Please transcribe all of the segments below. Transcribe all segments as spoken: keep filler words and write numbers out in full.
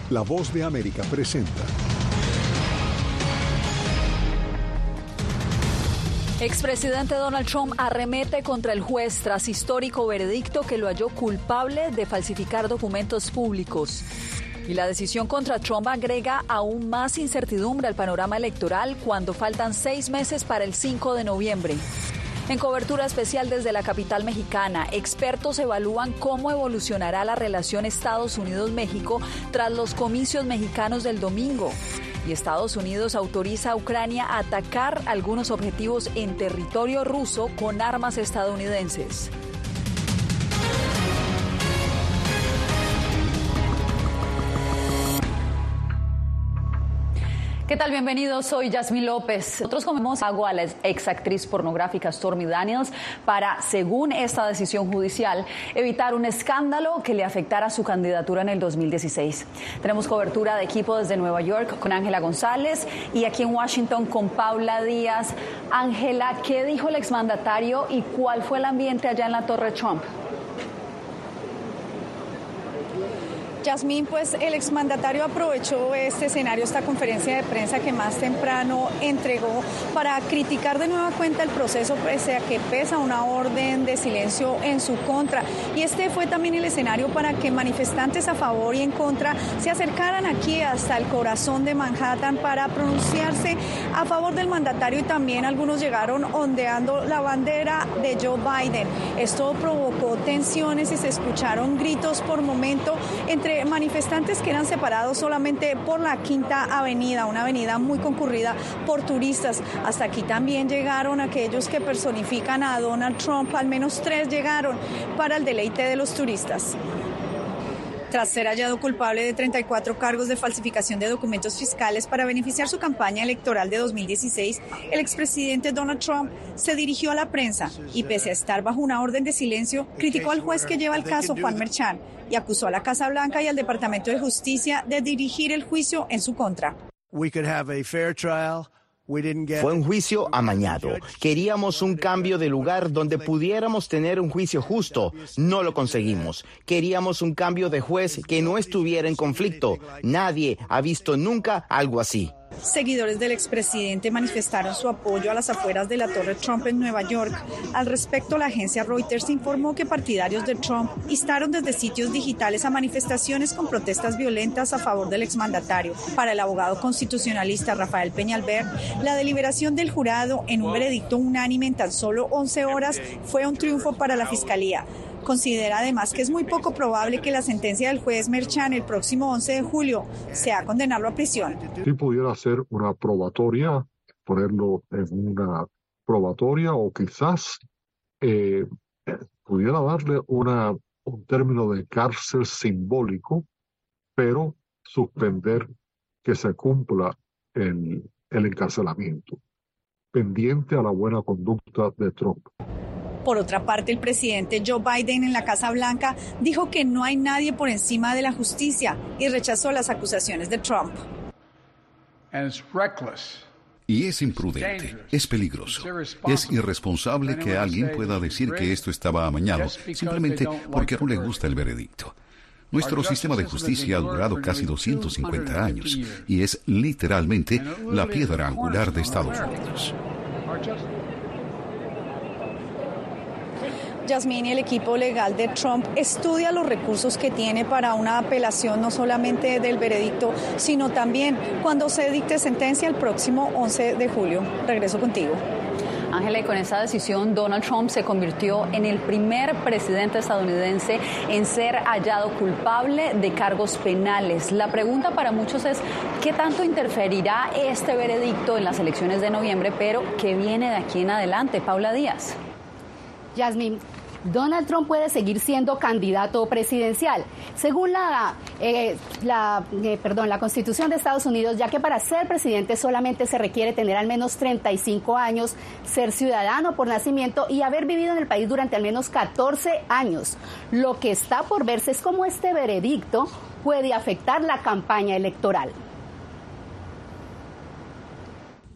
La Voz de América presenta. Expresidente Donald Trump arremete contra el juez tras histórico veredicto que lo halló culpable de falsificar documentos públicos. Y la decisión contra Trump agrega aún más incertidumbre al panorama electoral cuando faltan seis meses para el cinco de noviembre. En cobertura especial desde la capital mexicana, expertos evalúan cómo evolucionará la relación Estados Unidos-México tras los comicios mexicanos del domingo. Y Estados Unidos autoriza a Ucrania a atacar algunos objetivos en territorio ruso con armas estadounidenses. ¿Qué tal? Bienvenidos, soy Yasmín López. Nosotros comemos agua a la exactriz pornográfica Stormy Daniels para, según esta decisión judicial, evitar un escándalo que le afectara su candidatura en el dos mil dieciséis. Tenemos cobertura de equipo desde Nueva York con Ángela González y aquí en Washington con Paula Díaz. Ángela, ¿qué dijo el exmandatario y cuál fue el ambiente allá en la Torre Trump? Yasmín, pues el exmandatario aprovechó este escenario, esta conferencia de prensa que más temprano entregó para criticar de nueva cuenta el proceso, pese a que pesa una orden de silencio en su contra. Y este fue también el escenario para que manifestantes a favor y en contra se acercaran aquí hasta el corazón de Manhattan para pronunciarse a favor del mandatario, y también algunos llegaron ondeando la bandera de Joe Biden. Esto provocó tensiones y se escucharon gritos por momento entre manifestantes que eran separados solamente por la Quinta Avenida, una avenida muy concurrida por turistas. Hasta aquí también llegaron aquellos que personifican a Donald Trump, al menos tres llegaron para el deleite de los turistas. Tras ser hallado culpable de treinta y cuatro cargos de falsificación de documentos fiscales para beneficiar su campaña electoral de dos mil dieciséis, el expresidente Donald Trump se dirigió a la prensa y, pese a estar bajo una orden de silencio, criticó al juez que lleva el caso, Juan Merchan, y acusó a la Casa Blanca y al Departamento de Justicia de dirigir el juicio en su contra. Fue un juicio amañado. Queríamos un cambio de lugar donde pudiéramos tener un juicio justo. No lo conseguimos. Queríamos un cambio de juez que no estuviera en conflicto. Nadie ha visto nunca algo así. Seguidores del expresidente manifestaron su apoyo a las afueras de la Torre Trump en Nueva York. Al respecto, la agencia Reuters informó que partidarios de Trump instaron desde sitios digitales a manifestaciones con protestas violentas a favor del exmandatario. Para el abogado constitucionalista Rafael Peñalver, la deliberación del jurado en un veredicto unánime en tan solo once horas fue un triunfo para la fiscalía. Considera además que es muy poco probable que la sentencia del juez Merchan el próximo once de julio sea condenarlo a prisión. Si pudiera ser una probatoria, ponerlo en una probatoria, o quizás eh, pudiera darle una, un término de cárcel simbólico, pero suspender que se cumpla el, el encarcelamiento, pendiente a la buena conducta de Trump. Por otra parte, el presidente Joe Biden en la Casa Blanca dijo que no hay nadie por encima de la justicia y rechazó las acusaciones de Trump. Y es imprudente, es peligroso, es irresponsable que alguien pueda decir que esto estaba amañado simplemente porque no le gusta el veredicto. Nuestro sistema de justicia ha durado casi doscientos cincuenta años y es literalmente la piedra angular de Estados Unidos. Yasmín, y el equipo legal de Trump estudia los recursos que tiene para una apelación no solamente del veredicto, sino también cuando se dicte sentencia el próximo once de julio. Regreso contigo. Ángela, y con esta decisión, Donald Trump se convirtió en el primer presidente estadounidense en ser hallado culpable de cargos penales. La pregunta para muchos es, ¿qué tanto interferirá este veredicto en las elecciones de noviembre, pero qué viene de aquí en adelante? Paula Díaz. Yasmín, Donald Trump puede seguir siendo candidato presidencial, según la, eh, la, eh, perdón, la Constitución de Estados Unidos, ya que para ser presidente solamente se requiere tener al menos treinta y cinco años, ser ciudadano por nacimiento y haber vivido en el país durante al menos catorce años. Lo que está por verse es cómo este veredicto puede afectar la campaña electoral.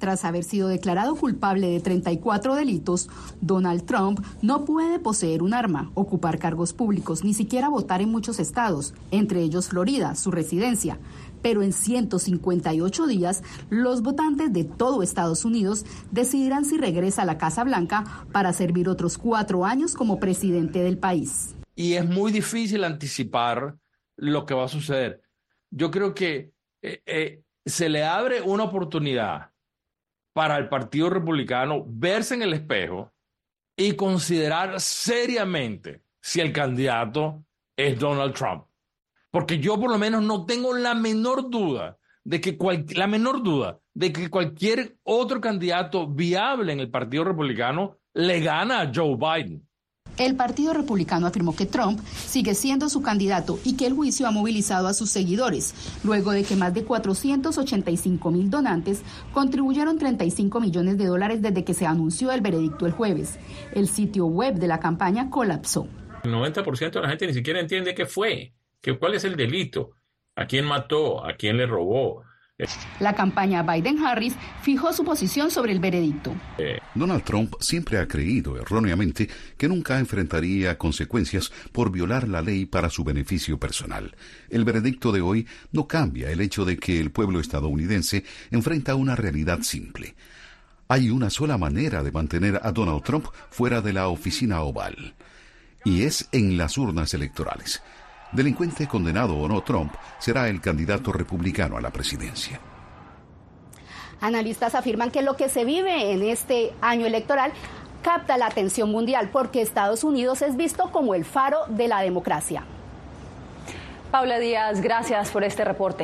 Tras haber sido declarado culpable de treinta y cuatro delitos, Donald Trump no puede poseer un arma, ocupar cargos públicos, ni siquiera votar en muchos estados, entre ellos Florida, su residencia. Pero en ciento cincuenta y ocho días, los votantes de todo Estados Unidos decidirán si regresa a la Casa Blanca para servir otros cuatro años como presidente del país. Y es muy difícil anticipar lo que va a suceder. Yo creo que eh, eh, se le abre una oportunidad para el Partido Republicano verse en el espejo y considerar seriamente si el candidato es Donald Trump. Porque yo por lo menos no tengo la menor duda de que cual, la menor duda de que cualquier otro candidato viable en el Partido Republicano le gana a Joe Biden. El Partido Republicano afirmó que Trump sigue siendo su candidato y que el juicio ha movilizado a sus seguidores, luego de que más de cuatrocientos ochenta y cinco mil donantes contribuyeron treinta y cinco millones de dólares desde que se anunció el veredicto el jueves. El sitio web de la campaña colapsó. El noventa por ciento de la gente ni siquiera entiende qué fue, qué, cuál es el delito, a quién mató, a quién le robó. La campaña Biden-Harris fijó su posición sobre el veredicto. Donald Trump siempre ha creído erróneamente que nunca enfrentaría consecuencias por violar la ley para su beneficio personal. El veredicto de hoy no cambia el hecho de que el pueblo estadounidense enfrenta una realidad simple. Hay una sola manera de mantener a Donald Trump fuera de la oficina oval, y es en las urnas electorales. Delincuente condenado o no, Trump será el candidato republicano a la presidencia. Analistas afirman que lo que se vive en este año electoral capta la atención mundial porque Estados Unidos es visto como el faro de la democracia. Paula Díaz, gracias por este reporte.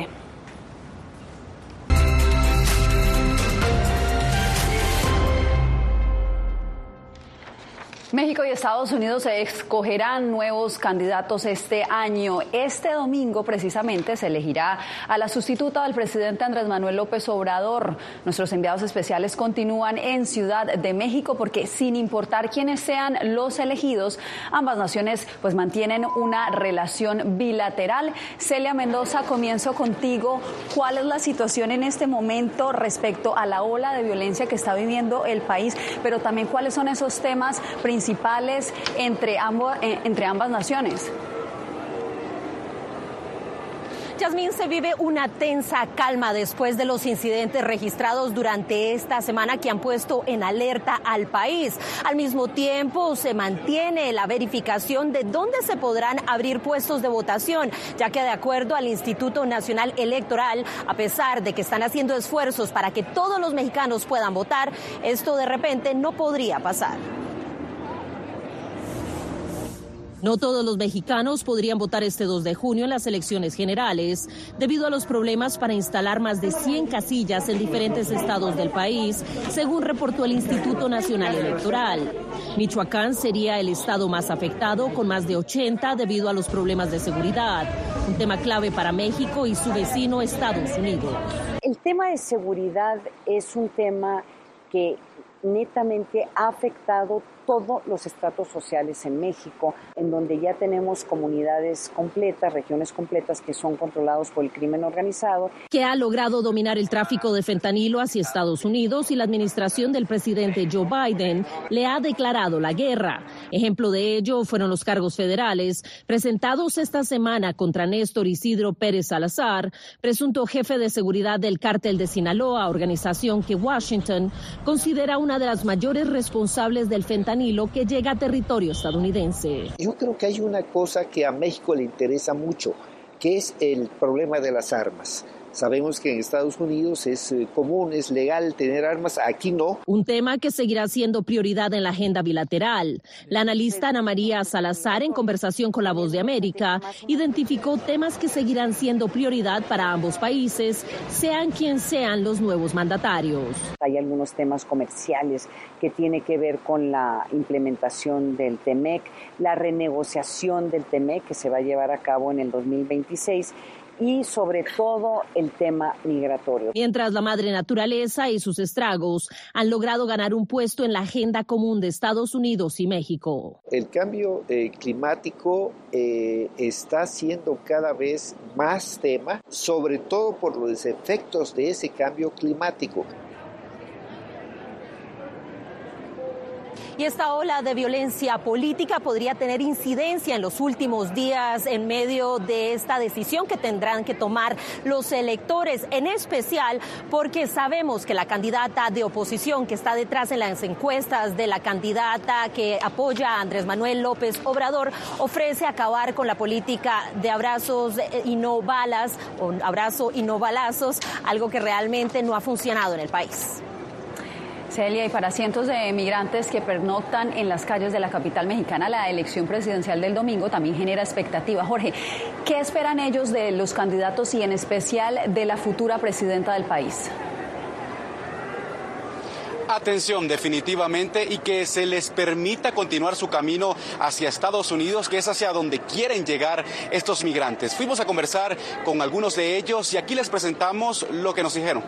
México y Estados Unidos escogerán nuevos candidatos este año. Este domingo, precisamente, se elegirá a la sustituta del presidente Andrés Manuel López Obrador. Nuestros enviados especiales continúan en Ciudad de México porque, sin importar quiénes sean los elegidos, ambas naciones pues mantienen una relación bilateral. Celia Mendoza, comienzo contigo. ¿Cuál es la situación en este momento respecto a la ola de violencia que está viviendo el país? Pero también, ¿cuáles son esos temas principales? principales entre, ambos, eh, entre ambas naciones? Yasmín, se vive una tensa calma después de los incidentes registrados durante esta semana que han puesto en alerta al país. Al mismo tiempo, se mantiene la verificación de dónde se podrán abrir puestos de votación, ya que de acuerdo al Instituto Nacional Electoral, a pesar de que están haciendo esfuerzos para que todos los mexicanos puedan votar, esto de repente no podría pasar. No todos los mexicanos podrían votar este dos de junio en las elecciones generales, debido a los problemas para instalar más de cien casillas en diferentes estados del país, según reportó el Instituto Nacional Electoral. Michoacán sería el estado más afectado, con más de ochenta debido a los problemas de seguridad, un tema clave para México y su vecino Estados Unidos. El tema de seguridad es un tema que netamente ha afectado todos los estratos sociales en México, en donde ya tenemos comunidades completas, regiones completas que son controlados por el crimen organizado. Que ha logrado dominar el tráfico de fentanilo hacia Estados Unidos y la administración del presidente Joe Biden le ha declarado la guerra. Ejemplo de ello fueron los cargos federales presentados esta semana contra Néstor Isidro Pérez Salazar, presunto jefe de seguridad del cártel de Sinaloa, organización que Washington considera una de las mayores responsables del fentanilo que llega a territorio estadounidense. Yo creo que hay una cosa que a México le interesa mucho, que es el problema de las armas. Sabemos que en Estados Unidos es común, es legal tener armas, aquí no. Un tema que seguirá siendo prioridad en la agenda bilateral. La analista Ana María Salazar, en conversación con La Voz de América, identificó temas que seguirán siendo prioridad para ambos países, sean quien sean los nuevos mandatarios. Hay algunos temas comerciales que tienen que ver con la implementación del T M E C, la renegociación del T M E C que se va a llevar a cabo en el dos mil veintiséis, y sobre todo el tema migratorio. Mientras la madre naturaleza y sus estragos han logrado ganar un puesto en la agenda común de Estados Unidos y México. El cambio eh, climático eh, está siendo cada vez más tema, sobre todo por los efectos de ese cambio climático. y esta ola de violencia política podría tener incidencia en los últimos días en medio de esta decisión que tendrán que tomar los electores, en especial porque sabemos que la candidata de oposición que está detrás en las encuestas de la candidata que apoya a Andrés Manuel López Obrador ofrece acabar con la política de abrazos y no balas, o abrazo y no balazos, algo que realmente no ha funcionado en el país. Celia, y para cientos de migrantes que pernoctan en las calles de la capital mexicana, la elección presidencial del domingo también genera expectativa. Jorge, ¿qué esperan ellos de los candidatos y en especial de la futura presidenta del país? Atención, definitivamente, y que se les permita continuar su camino hacia Estados Unidos, que es hacia donde quieren llegar estos migrantes. Fuimos a conversar con algunos de ellos y aquí les presentamos lo que nos dijeron.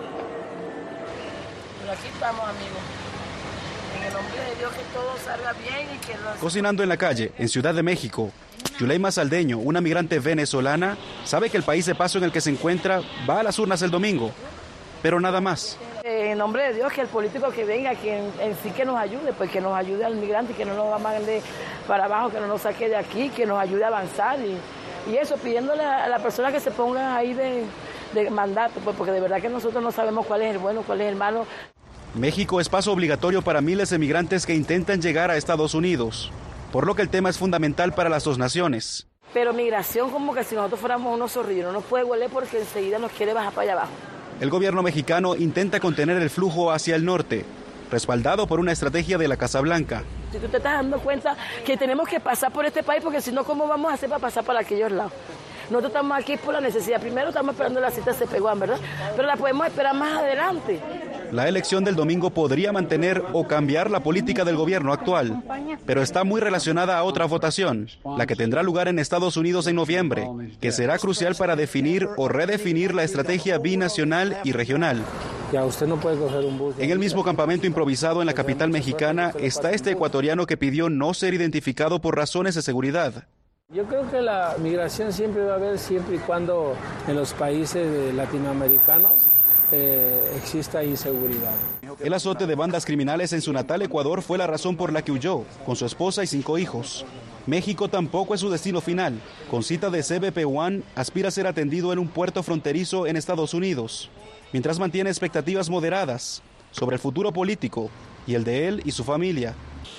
Aquí estamos, amigos. En el nombre de Dios, que todo salga bien y que los... Cocinando en la calle, en Ciudad de México, Yuleima Saldeño, una migrante venezolana, sabe que el país de paso en el que se encuentra va a las urnas el domingo, pero nada más. En nombre de Dios, que el político que venga, que en, en sí que nos ayude, pues que nos ayude al migrante, que no nos mande para abajo, que no nos saque de aquí, que nos ayude a avanzar y, y eso, pidiéndole a la persona que se ponga ahí de, de mandato, pues porque de verdad que nosotros no sabemos cuál es el bueno, cuál es el malo. México es paso obligatorio para miles de migrantes que intentan llegar a Estados Unidos, por lo que el tema es fundamental para las dos naciones. Pero migración como que si nosotros fuéramos unos zorrillos, no nos puede hueler porque enseguida nos quiere bajar para allá abajo. El gobierno mexicano intenta contener el flujo hacia el norte, respaldado por una estrategia de la Casa Blanca. Si tú te estás dando cuenta que tenemos que pasar por este país, porque si no, ¿cómo vamos a hacer para pasar por aquellos lados? Nosotros estamos aquí por la necesidad. Primero estamos esperando la cita de Cepeguán, ¿verdad? Pero la podemos esperar más adelante. La elección del domingo podría mantener o cambiar la política del gobierno actual, pero está muy relacionada a otra votación, la que tendrá lugar en Estados Unidos en noviembre, que será crucial para definir o redefinir la estrategia binacional y regional. Ya, usted no puede coger un bus. En el mismo campamento improvisado en la capital mexicana está este ecuatoriano que pidió no ser identificado por razones de seguridad. Yo creo que la migración siempre va a haber, siempre y cuando en los países latinoamericanos eh, exista inseguridad. El azote de bandas criminales en su natal Ecuador fue la razón por la que huyó, con su esposa y cinco hijos. México tampoco es su destino final. Con cita de C B P One, aspira a ser atendido en un puerto fronterizo en Estados Unidos, mientras mantiene expectativas moderadas sobre el futuro político y el de él y su familia.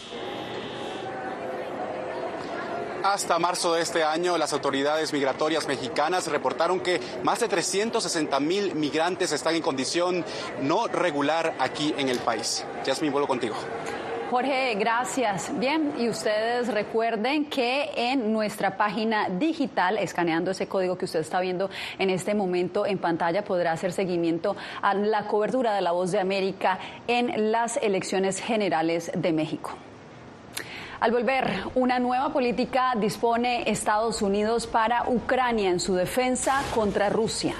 Hasta marzo de este año, las autoridades migratorias mexicanas reportaron que más de trescientos sesenta mil migrantes están en condición no regular aquí en el país. Yasmín, vuelvo contigo. Jorge, gracias. Bien, y ustedes recuerden que en nuestra página digital, escaneando ese código que usted está viendo en este momento en pantalla, podrá hacer seguimiento a la cobertura de La Voz de América en las elecciones generales de México. Al volver, una nueva política dispone Estados Unidos para Ucrania en su defensa contra Rusia.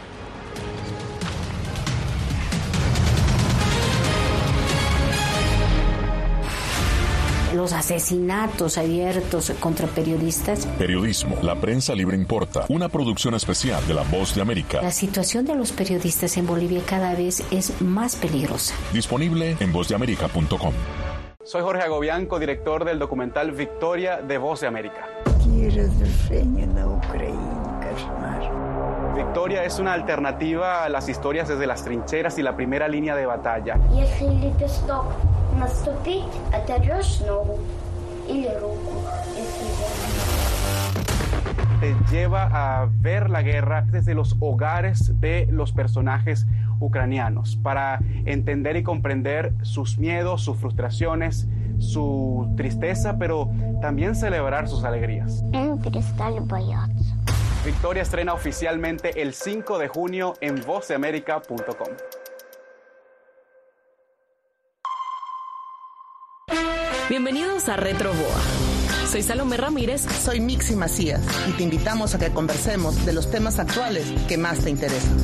Los asesinatos abiertos contra periodistas. Periodismo, la prensa libre importa. Una producción especial de La Voz de América. La situación de los periodistas en Bolivia cada vez es más peligrosa. Disponible en voz de américa punto com. Soy Jorge Agobián, codirector del documental Victoria de Voz de América. Victoria es una alternativa a las historias desde las trincheras y la primera línea de batalla. Te lleva a ver la guerra desde los hogares de los personajes ucranianos para entender y comprender sus miedos, sus frustraciones, su tristeza, pero también celebrar sus alegrías. Victoria estrena oficialmente el cinco de junio en voz de américa punto com. Bienvenidos a Retro Boa. Soy Salomé Ramírez. Soy Mixi Macías y te invitamos a que conversemos de los temas actuales que más te interesan.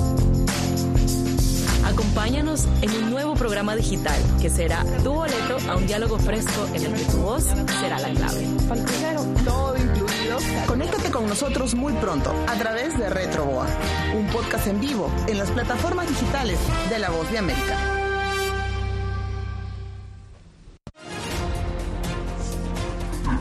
Acompáñanos en un nuevo programa digital que será tu boleto a un diálogo fresco en el que tu voz será la clave. Todo incluido. Conéctate con nosotros muy pronto a través de Retro Boa, un podcast en vivo en las plataformas digitales de La Voz de América.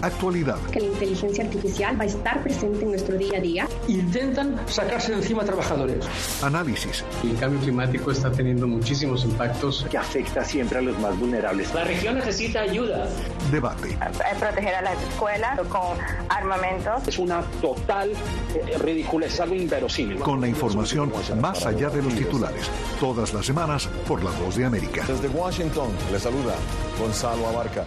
actualidad. Que la inteligencia artificial va a estar presente en nuestro día a día. Intentan sacarse de encima a trabajadores. Análisis. El cambio climático está teniendo muchísimos impactos que afecta siempre a los más vulnerables. La región necesita ayuda. Debate. Proteger a las escuelas con armamentos. Es una total eh, ridiculez, algo inverosímil. Con la información más allá de los titulares. Todas las semanas por La Voz de América. Desde Washington, le saluda Gonzalo Abarca.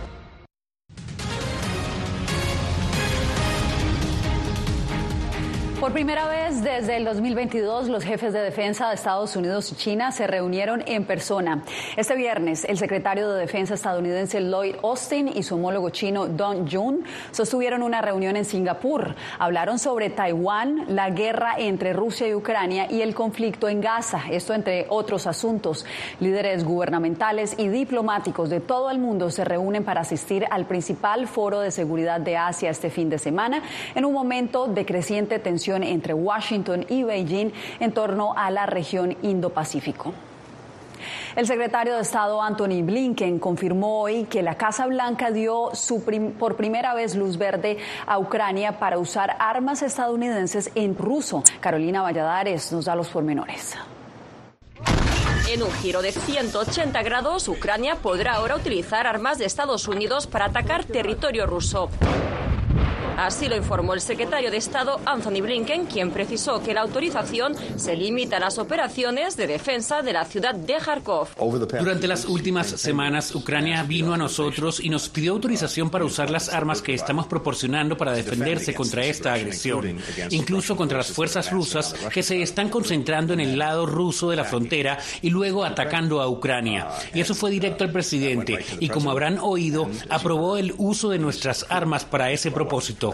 Por primera vez desde el dos mil veintidós, los jefes de defensa de Estados Unidos y China se reunieron en persona. Este viernes, el secretario de Defensa estadounidense Lloyd Austin y su homólogo chino Dong Jun sostuvieron una reunión en Singapur. Hablaron sobre Taiwán, la guerra entre Rusia y Ucrania y el conflicto en Gaza, esto entre otros asuntos. Líderes gubernamentales y diplomáticos de todo el mundo se reúnen para asistir al principal foro de seguridad de Asia este fin de semana, en un momento de creciente tensión entre Washington y Beijing en torno a la región Indo-Pacífico. El secretario de Estado Antony Blinken confirmó hoy que la Casa Blanca dio su prim- por primera vez luz verde a Ucrania para usar armas estadounidenses en ruso. Carolina Valladares nos da los pormenores. En un giro de ciento ochenta grados, Ucrania podrá ahora utilizar armas de Estados Unidos para atacar territorio ruso. Así lo informó el secretario de Estado Anthony Blinken, quien precisó que la autorización se limita a las operaciones de defensa de la ciudad de Kharkov. Durante las últimas semanas, Ucrania vino a nosotros y nos pidió autorización para usar las armas que estamos proporcionando para defenderse contra esta agresión, incluso contra las fuerzas rusas que se están concentrando en el lado ruso de la frontera y luego atacando a Ucrania. Y eso fue directo al presidente y, como habrán oído, aprobó el uso de nuestras armas para ese propósito.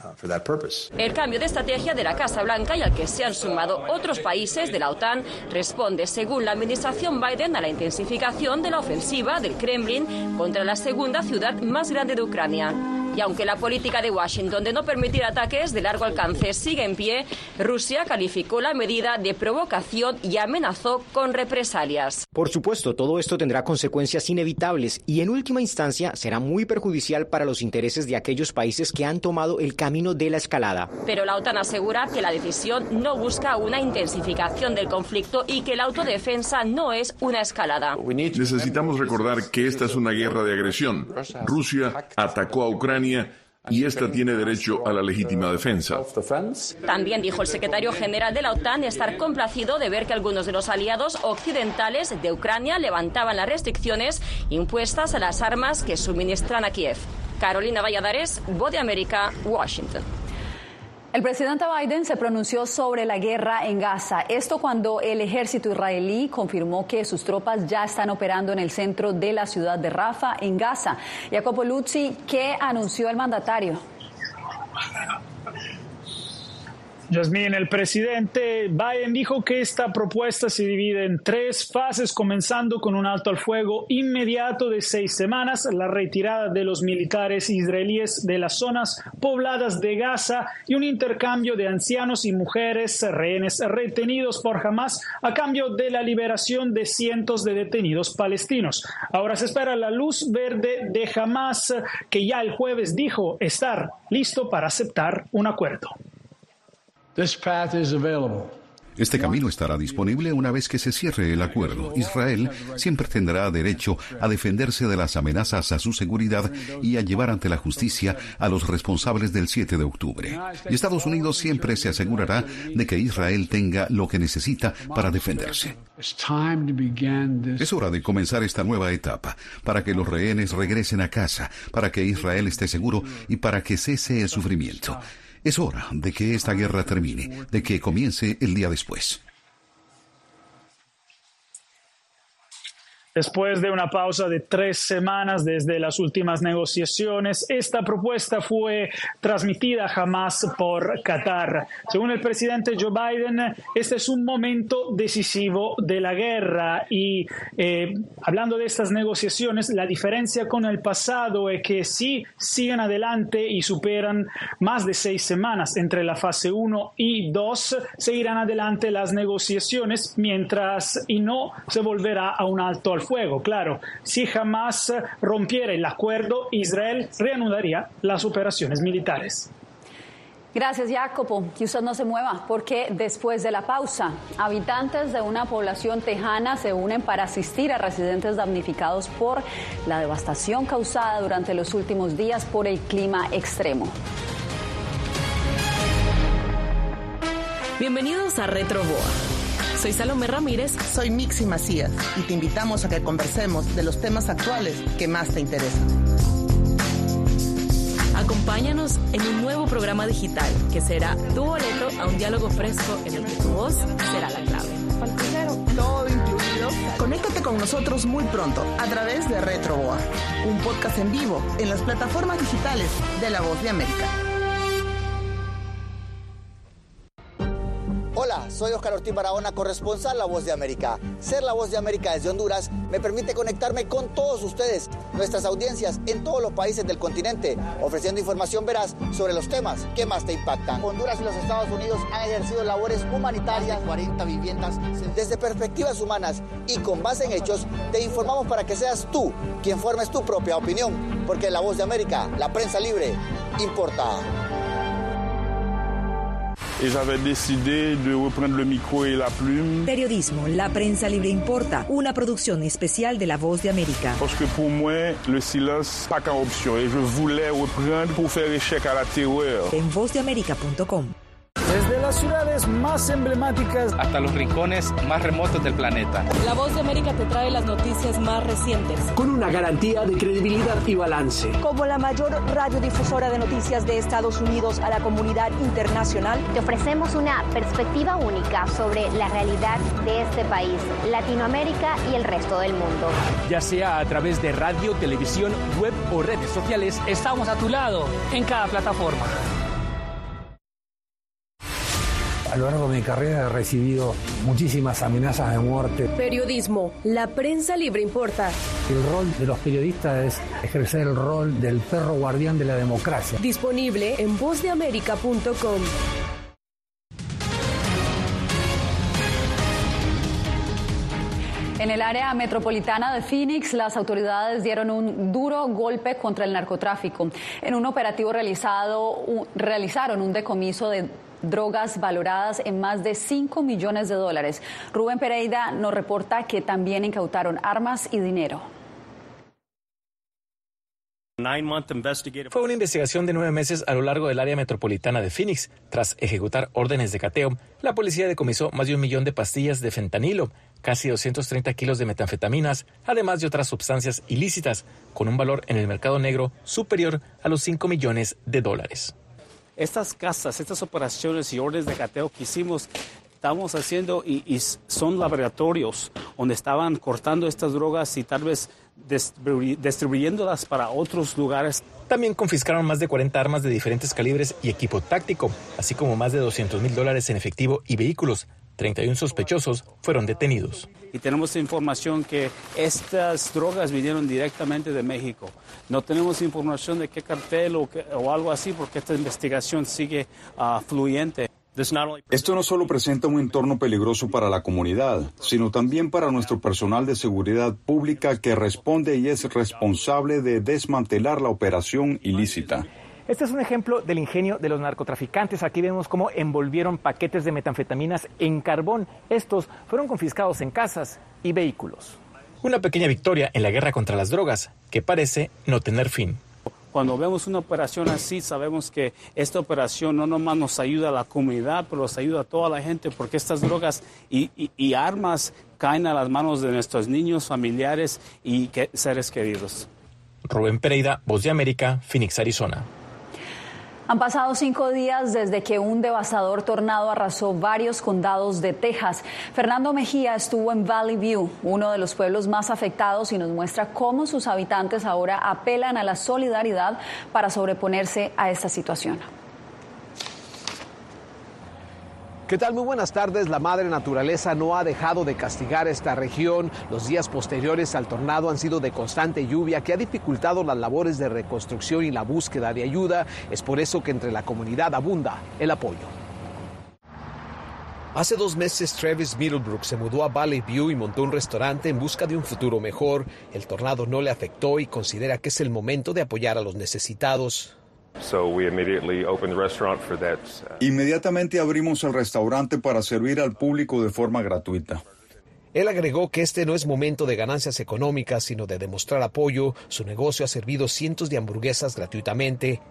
El cambio de estrategia de la Casa Blanca y al que se han sumado otros países de la OTAN responde, según la administración Biden, a la intensificación de la ofensiva del Kremlin contra la segunda ciudad más grande de Ucrania. Y aunque la política de Washington de no permitir ataques de largo alcance sigue en pie, Rusia calificó la medida de provocación y amenazó con represalias. Por supuesto, todo esto tendrá consecuencias inevitables y en última instancia será muy perjudicial para los intereses de aquellos países que han tomado el camino de la escalada. Pero la OTAN asegura que la decisión no busca una intensificación del conflicto y que la autodefensa no es una escalada. Necesitamos recordar que esta es una guerra de agresión. Rusia atacó a Ucrania y esta tiene derecho a la legítima defensa. También dijo el secretario general de la OTAN estar complacido de ver que algunos de los aliados occidentales de Ucrania levantaban las restricciones impuestas a las armas que suministran a Kiev. Carolina Valladares, Voz de América, Washington. El presidente Biden se pronunció sobre la guerra en Gaza. Esto cuando el ejército israelí confirmó que sus tropas ya están operando en el centro de la ciudad de Rafah, en Gaza. Jacopo Luzzi, ¿qué anunció el mandatario? Yasmín, el presidente Biden dijo que esta propuesta se divide en tres fases, comenzando con un alto al fuego inmediato de seis semanas, la retirada de los militares israelíes de las zonas pobladas de Gaza y un intercambio de ancianos y mujeres rehenes retenidos por Hamás a cambio de la liberación de cientos de detenidos palestinos. Ahora se espera la luz verde de Hamás, que ya el jueves dijo estar listo para aceptar un acuerdo. Este camino estará disponible una vez que se cierre el acuerdo. Israel siempre tendrá derecho a defenderse de las amenazas a su seguridad y a llevar ante la justicia a los responsables del siete de octubre. Y Estados Unidos siempre se asegurará de que Israel tenga lo que necesita para defenderse. Es hora de comenzar esta nueva etapa, para que los rehenes regresen a casa, para que Israel esté seguro y para que cese el sufrimiento. Es hora de que esta guerra termine, de que comience el día después. Después de una pausa de tres semanas desde las últimas negociaciones, esta propuesta fue transmitida jamás por Qatar. Según el presidente Joe Biden, este es un momento decisivo de la guerra y eh, hablando de estas negociaciones, la diferencia con el pasado es que sí siguen adelante y superan más de seis semanas entre la fase uno y dos, seguirán adelante las negociaciones mientras y no se volverá a un alto al fuego, claro. Si Hamas rompiera el acuerdo, Israel reanudaría las operaciones militares. Gracias, Jacopo. Que usted no se mueva, porque después de la pausa, habitantes de una población tejana se unen para asistir a residentes damnificados por la devastación causada durante los últimos días por el clima extremo. Bienvenidos a Retro Boa. Soy Salomé Ramírez. Soy Mixi Macías y te invitamos a que conversemos de los temas actuales que más te interesan. Acompáñanos en un nuevo programa digital que será tu boleto a un diálogo fresco en el que tu voz será la clave. Todo incluido. Conéctate con nosotros muy pronto a través de Retro Boa, un podcast en vivo en las plataformas digitales de La Voz de América. Hola, soy Oscar Ortiz Barahona, corresponsal La Voz de América. Ser La Voz de América desde Honduras me permite conectarme con todos ustedes, nuestras audiencias en todos los países del continente, ofreciendo información veraz sobre los temas que más te impactan. Honduras y los Estados Unidos han ejercido labores humanitarias, cuarenta viviendas, desde perspectivas humanas y con base en hechos, te informamos para que seas tú quien formes tu propia opinión, porque La Voz de América, la prensa libre, importa. Et j'avais décidé de reprendre le micro et la plume. Periodismo, la prensa libre importa, una producción especial de La Voz de América. Parce que pour moi, le silence pas qu'une option et je voulais reprendre pour faire échec à la terreur. En voz de américa punto com. Desde las ciudades más emblemáticas hasta los rincones más remotos del planeta. La Voz de América te trae las noticias más recientes. Con una garantía de credibilidad y balance. Como la mayor radiodifusora de noticias de Estados Unidos a la comunidad internacional, te ofrecemos una perspectiva única sobre la realidad de este país, Latinoamérica y el resto del mundo. Ya sea a través de radio, televisión, web o redes sociales, estamos a tu lado en cada plataforma. A lo largo de mi carrera he recibido muchísimas amenazas de muerte. Periodismo, la prensa libre importa. El rol de los periodistas es ejercer el rol del perro guardián de la democracia. Disponible en voz de américa punto com. En el área metropolitana de Phoenix, las autoridades dieron un duro golpe contra el narcotráfico. En un operativo realizado, un, realizaron un decomiso de drogas valoradas en más de cinco millones de dólares. Rubén Pereira nos reporta que también incautaron armas y dinero. Fue una investigación de nueve meses a lo largo del área metropolitana de Phoenix. Tras ejecutar órdenes de cateo, la policía decomisó más de un millón de pastillas de fentanilo, casi doscientos treinta kilos de metanfetaminas, además de otras sustancias ilícitas, con un valor en el mercado negro superior a los cinco millones de dólares. Estas casas, estas operaciones y órdenes de cateo que hicimos, estamos haciendo y, y son laboratorios donde estaban cortando estas drogas y tal vez distribuyéndolas para otros lugares. También confiscaron más de cuarenta armas de diferentes calibres y equipo táctico, así como más de doscientos mil dólares en efectivo y vehículos. treinta y uno sospechosos fueron detenidos. Y tenemos información que estas drogas vinieron directamente de México. No tenemos información de qué cartel o, qué, o algo así porque esta investigación sigue uh, fluyente. Esto no solo presenta un entorno peligroso para la comunidad, sino también para nuestro personal de seguridad pública que responde y es responsable de desmantelar la operación ilícita. Este es un ejemplo del ingenio de los narcotraficantes. Aquí vemos cómo envolvieron paquetes de metanfetaminas en carbón. Estos fueron confiscados en casas y vehículos. Una pequeña victoria en la guerra contra las drogas, que parece no tener fin. Cuando vemos una operación así, sabemos que esta operación no nomás nos ayuda a la comunidad, pero nos ayuda a toda la gente, porque estas drogas y, y, y armas caen a las manos de nuestros niños, familiares y que, seres queridos. Rubén Pereira, Voz de América, Phoenix, Arizona. Han pasado cinco días desde que un devastador tornado arrasó varios condados de Texas. Fernando Mejía estuvo en Valley View, uno de los pueblos más afectados, y nos muestra cómo sus habitantes ahora apelan a la solidaridad para sobreponerse a esta situación. ¿Qué tal? Muy buenas tardes. La madre naturaleza no ha dejado de castigar esta región. Los días posteriores al tornado han sido de constante lluvia que ha dificultado las labores de reconstrucción y la búsqueda de ayuda. Es por eso que entre la comunidad abunda el apoyo. Hace dos meses, Travis Middlebrook se mudó a Valley View y montó un restaurante en busca de un futuro mejor. El tornado no le afectó y considera que es el momento de apoyar a los necesitados. Inmediatamente abrimos el restaurante para servir al público de forma gratuita. Él agregó que este no es momento de ganancias económicas, sino de demostrar apoyo. Su negocio ha servido cientos de hamburguesas gratuitamente.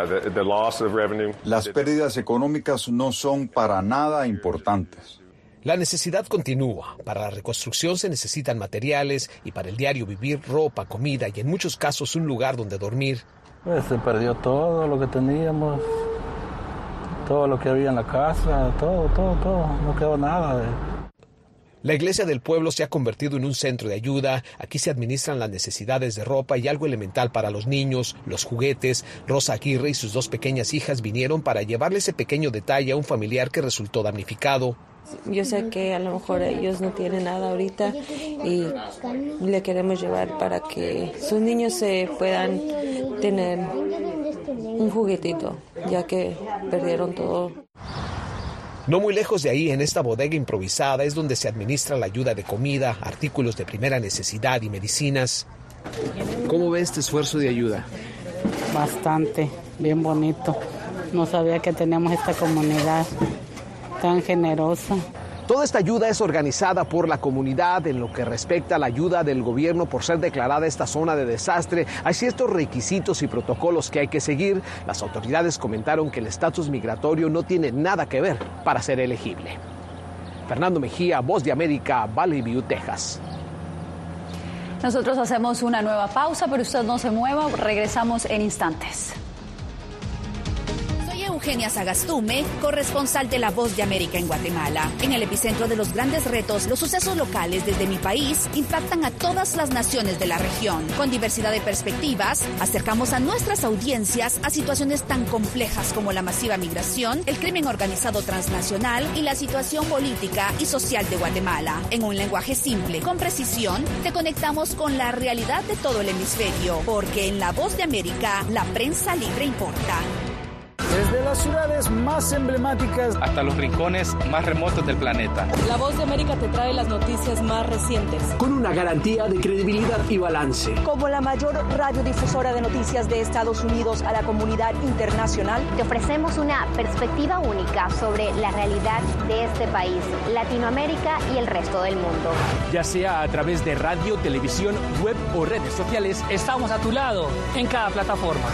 Las pérdidas económicas no son para nada importantes. La necesidad continúa. Para la reconstrucción se necesitan materiales y para el diario vivir, ropa, comida y en muchos casos un lugar donde dormir. Pues se perdió todo lo que teníamos, todo lo que había en la casa, todo, todo, todo, no quedó nada. La iglesia del pueblo se ha convertido en un centro de ayuda. Aquí se administran las necesidades de ropa y algo elemental para los niños, los juguetes. Rosa Aguirre y sus dos pequeñas hijas vinieron para llevarle ese pequeño detalle a un familiar que resultó damnificado. Yo sé que a lo mejor ellos no tienen nada ahorita y le queremos llevar para que sus niños se puedan tener un juguetito, ya que perdieron todo. No muy lejos de ahí, en esta bodega improvisada, es donde se administra la ayuda de comida, artículos de primera necesidad y medicinas. ¿Cómo ve este esfuerzo de ayuda? Bastante, bien bonito. No sabía que teníamos esta comunidad tan generosa. Toda esta ayuda es organizada por la comunidad. En lo que respecta a la ayuda del gobierno por ser declarada esta zona de desastre, hay ciertos requisitos y protocolos que hay que seguir. Las autoridades comentaron que el estatus migratorio no tiene nada que ver para ser elegible. Fernando Mejía, Voz de América, Valley View, Texas. Nosotros hacemos una nueva pausa, pero usted no se mueva, regresamos en instantes. Eugenia Sagastume, corresponsal de La Voz de América en Guatemala. En el epicentro de los grandes retos, los sucesos locales desde mi país impactan a todas las naciones de la región. Con diversidad de perspectivas, acercamos a nuestras audiencias a situaciones tan complejas como la masiva migración, el crimen organizado transnacional y la situación política y social de Guatemala. En un lenguaje simple, con precisión, te conectamos con la realidad de todo el hemisferio, porque en La Voz de América, la prensa libre importa. Desde las ciudades más emblemáticas hasta los rincones más remotos del planeta. La Voz de América te trae las noticias más recientes. Con una garantía de credibilidad y balance. Como la mayor radiodifusora de noticias de Estados Unidos a la comunidad internacional, te ofrecemos una perspectiva única sobre la realidad de este país, Latinoamérica y el resto del mundo. Ya sea a través de radio, televisión, web o redes sociales, estamos a tu lado en cada plataforma.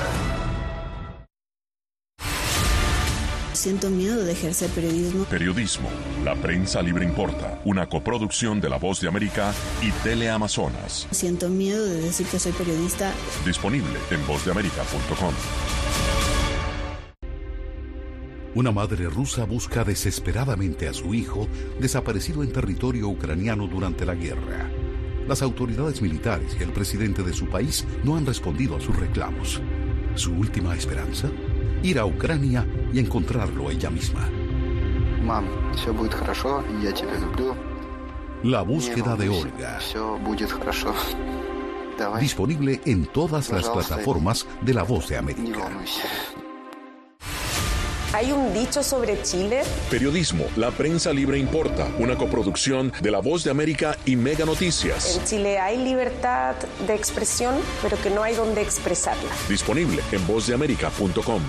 Siento miedo de ejercer periodismo. Periodismo. La prensa libre importa. Una coproducción de La Voz de América y Teleamazonas. Siento miedo de decir que soy periodista. Disponible en voz de américa punto com. Una madre rusa busca desesperadamente a su hijo desaparecido en territorio ucraniano durante la guerra. Las autoridades militares y el presidente de su país no han respondido a sus reclamos. ¿Su última esperanza? Ir a Ucrania y encontrarlo ella misma. Mam, все будет хорошо, я тебя люблю. La búsqueda de Olga. Все будет хорошо. Давай. Disponible en todas las plataformas de La Voz de América. Hay un dicho sobre Chile. Periodismo, la prensa libre importa. Una coproducción de La Voz de América y Mega Noticias. En Chile hay libertad de expresión, pero que no hay donde expresarla. Disponible en voz de américa punto com.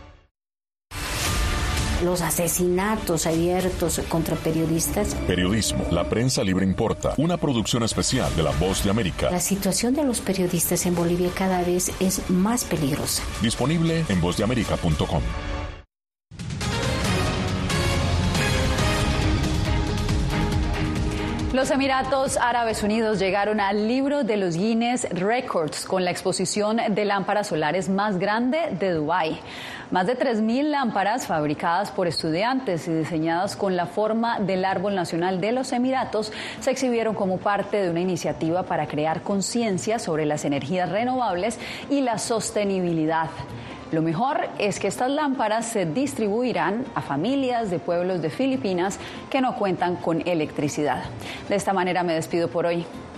Los asesinatos abiertos contra periodistas. Periodismo, la prensa libre importa. Una producción especial de La Voz de América. La situación de los periodistas en Bolivia cada vez es más peligrosa. Disponible en voz de américa punto com. Los Emiratos Árabes Unidos llegaron al libro de los Guinness Records con la exposición de lámparas solares más grande de Dubái. Más de tres mil lámparas fabricadas por estudiantes y diseñadas con la forma del árbol nacional de los Emiratos se exhibieron como parte de una iniciativa para crear conciencia sobre las energías renovables y la sostenibilidad. Lo mejor es que estas lámparas se distribuirán a familias de pueblos de Filipinas que no cuentan con electricidad. De esta manera me despido por hoy.